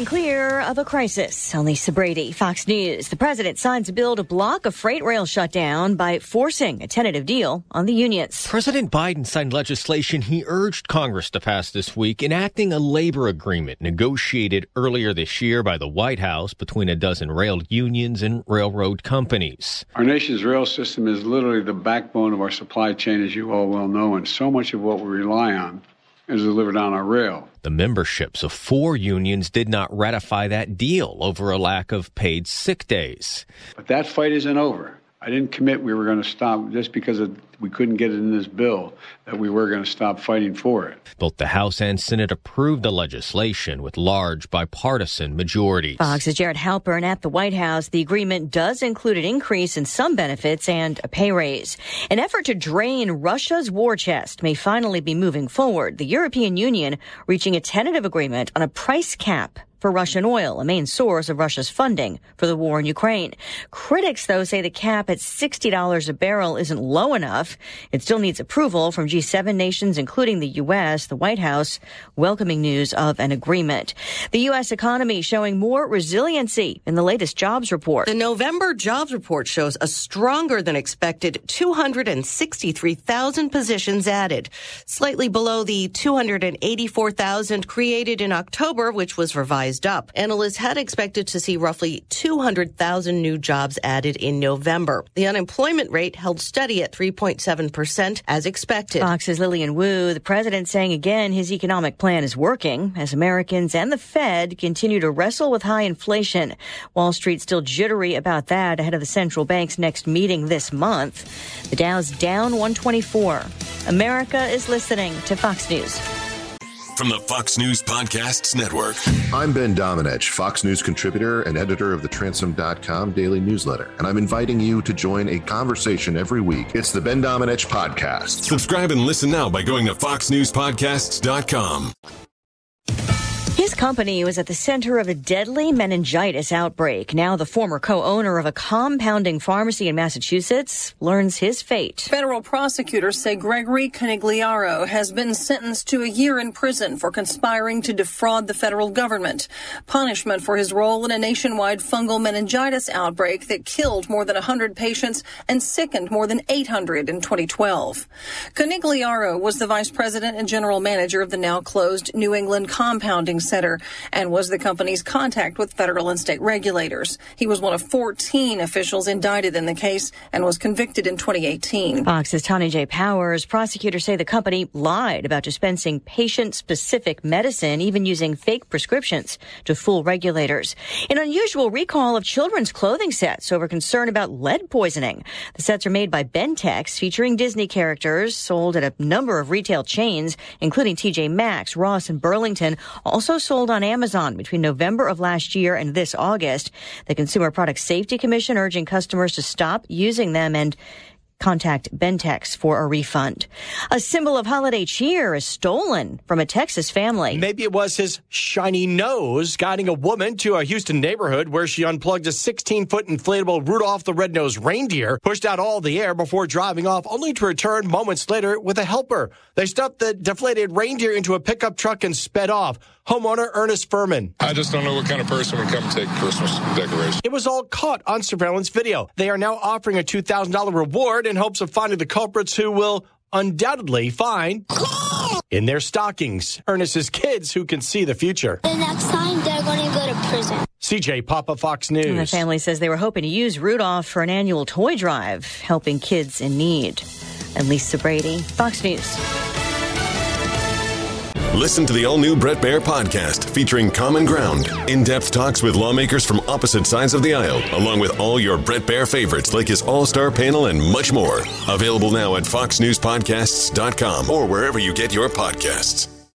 steering clear of a crisis. I'm Lisa Brady, Fox News. The president signs a bill to block a freight rail shutdown by forcing a tentative deal on the unions. President Biden signed legislation he urged Congress to pass this week, enacting a labor agreement negotiated earlier this year by the White House between a dozen rail unions and railroad companies. Our nation's rail system is literally the backbone of our supply chain, as you all well know, and so much of what we rely on is delivered on our rail. The memberships of 4 unions did not ratify that deal over a lack of paid sick days. But that fight isn't over. I didn't commit we were going to stop just because we couldn't get it in this bill, that we were going to stop fighting for it. Both the House and Senate approved the legislation with large bipartisan majorities. Fox's Jared Halpern at the White House. The agreement does include an increase in some benefits and a pay raise. An effort to drain Russia's war chest may finally be moving forward. The European Union reaching a tentative agreement on a price cap for Russian oil, a main source of Russia's funding for the war in Ukraine. Critics, though, say the cap at $60 a barrel isn't low enough. It still needs approval from G7 nations, including the U.S., the White House welcoming news of an agreement. The U.S. economy showing more resiliency in the latest jobs report. The November jobs report shows a stronger than expected 263,000 positions added, slightly below the 284,000 created in October, which was revised up. Analysts had expected to see roughly 200,000 new jobs added in November. The unemployment rate held steady at 3.7% as expected. Fox's Lillian Wu, the president saying again his economic plan is working as Americans and the Fed continue to wrestle with high inflation. Wall Street still jittery about that ahead of the central bank's next meeting this month. The Dow's down 124. America is listening to Fox News. From the Fox News Podcasts Network. I'm Ben Domenech, Fox News contributor and editor of the Transom.com daily newsletter, and I'm inviting you to join a conversation every week. It's the Ben Domenech Podcast. Subscribe and listen now by going to foxnewspodcasts.com. His company was at the center of a deadly meningitis outbreak. Now the former co-owner of a compounding pharmacy in Massachusetts learns his fate. Federal prosecutors say Gregory Conigliaro has been sentenced to a year in prison for conspiring to defraud the federal government. Punishment for his role in a nationwide fungal meningitis outbreak that killed more than 100 patients and sickened more than 800 in 2012. Conigliaro was the vice president and general manager of the now closed New England Compounding Center and was the company's contact with federal and state regulators. He was one of 14 officials indicted in the case and was convicted in 2018. Fox's Tani J. Powers. Prosecutors say the company lied about dispensing patient-specific medicine, even using fake prescriptions to fool regulators. An unusual recall of children's clothing sets over concern about lead poisoning. The sets are made by Bentex, featuring Disney characters, sold at a number of retail chains, including TJ Maxx, Ross, and Burlington, also sold on Amazon between November of last year and this August. The Consumer Product Safety Commission urging customers to stop using them and contact Bentex for a refund. A symbol of holiday cheer is stolen from a Texas family. Maybe it was his shiny nose guiding a woman to a Houston neighborhood where she unplugged a 16-foot inflatable Rudolph the Red-Nosed Reindeer, pushed out all the air before driving off, only to return moments later with a helper. They stuffed the deflated reindeer into a pickup truck and sped off. Homeowner Ernest Furman. I just don't know what kind of person would come take Christmas decorations. It was all caught on surveillance video. They are now offering a $2,000 reward in hopes of finding the culprits who will undoubtedly find in their stockings Ernest's kids who can see the future. The next time they're going to go to prison. CJ Papa, Fox News. And the family says they were hoping to use Rudolph for an annual toy drive, helping kids in need. And Lisa Brady, Fox News. Listen to the all-new Bret Baier podcast featuring Common Ground, in-depth talks with lawmakers from opposite sides of the aisle, along with all your Bret Baier favorites like his all-star panel and much more. Available now at foxnewspodcasts.com or wherever you get your podcasts.